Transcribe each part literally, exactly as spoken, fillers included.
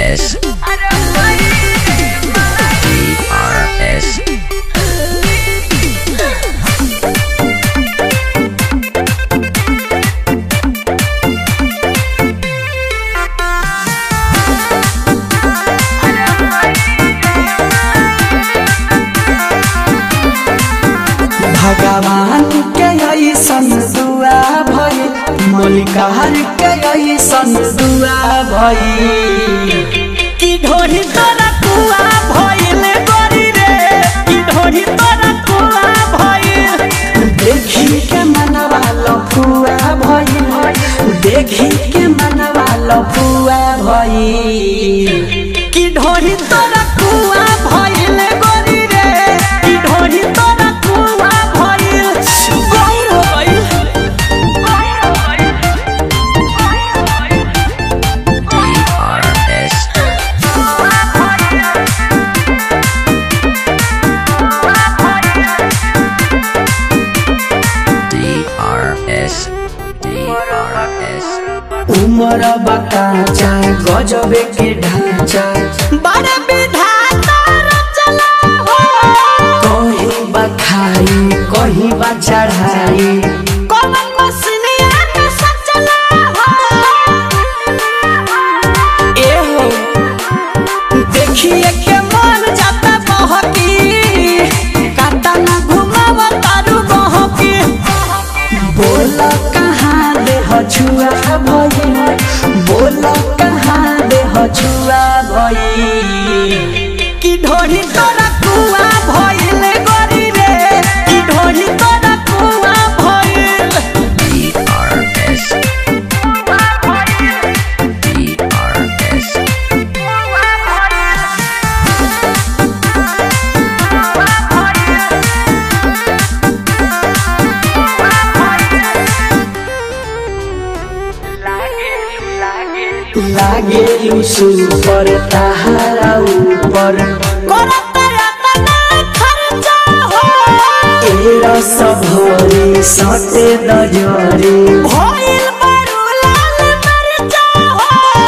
S D R S भगवान के ऐसन दुआ भई मलिकार के ऐसन दुआ भई की ढोरी तोरा कुआ भइल गोरी रे की ढोरी तोरा कुआ भइल देखी के मनवा लफुआ भई देखी के मनवा लफुआ भई की ढोरी तोरा कुआ भइल गोरी रे की ढोरी तोरा कुआ भइल गौर हो गइल D R S D R S D R S उमर बकाचा गजबे के ढांचा बड़े विधाता रचना हो कहीं बखाई कहीं बा चढ़ाई कौन मसनिया के सचना हो ए हो देखिए के मन जाता बहकी काटा ना घुमावा तारू बहकी बोल कहाँ दे छुआ भई बोल कहाँ दे छुआ भई की ढोरी तोरा कुआ भइल गोरी रे की ढोरी तोरा कुआ भइल D R S D R S लागे सुपर ताहारा ऊपर करत रतना खर्चा हो तेरा सभरी सटे दजरी भइल बड़ू लाल मरचा हो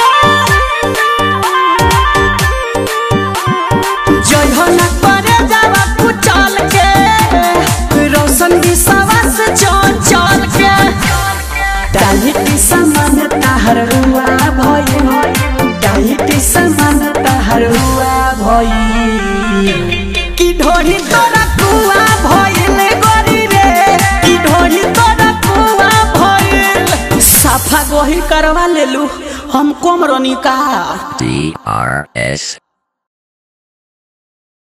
जयहना करे जावा कुचल के रोशन विश्वास चल चल के टाइटी समान ताहर हुआ भई टाइटी समान ताहर हुआ भई की ढोरी तोरा कुआ भइल गोरी रे की ढोरी तोरा कुआ भइल साफा गोही करवा लेलू हम कोमरनी का D R S